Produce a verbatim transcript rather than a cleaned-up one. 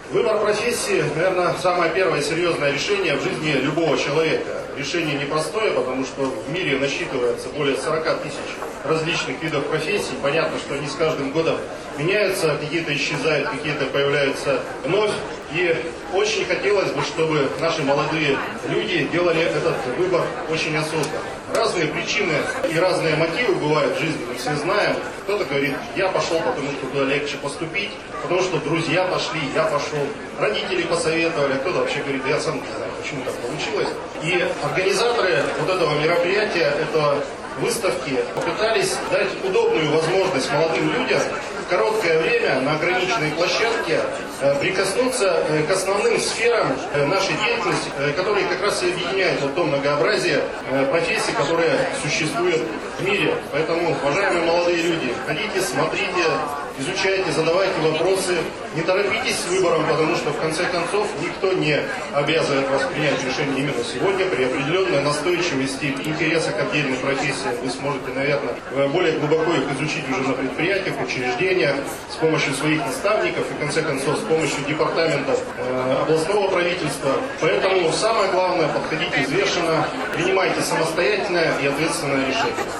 Выбор профессии, наверное, самое первое серьезное решение в жизни любого человека. Решение непростое, потому что в мире насчитывается более сорока тысяч различных видов профессий. Понятно, что они с каждым годом меняются, какие-то исчезают, какие-то появляются вновь. И очень хотелось бы, чтобы наши молодые люди делали этот выбор очень осознанно. Разные причины и разные мотивы бывают в жизни, мы все знаем. Кто-то говорит, я пошел, потому что туда легче поступить, потому что друзья пошли, я пошел, родители посоветовали, а кто-то вообще говорит, я сам не знаю, почему так получилось. И организаторы вот этого мероприятия, этого выставки попытались дать удобную возможность молодым людям в короткое время на ограниченной площадке прикоснуться к основным сферам нашей деятельности, которые как раз и объединяют вот то многообразие профессий, которые существуют в мире. Поэтому, уважаемые молодые люди, ходите, смотрите, изучайте, задавайте вопросы, не торопитесь с выбором, потому что в конце концов никто не обязывает вас принять решение именно сегодня. При определенной настойчивости и интереса к отдельной профессии вы сможете, наверное, более глубоко их изучить уже на предприятиях, учреждениях, с помощью своих наставников и, в конце концов, с помощью департаментов э, областного правительства. Поэтому самое главное, подходите взвешенно, принимайте самостоятельное и ответственное решение.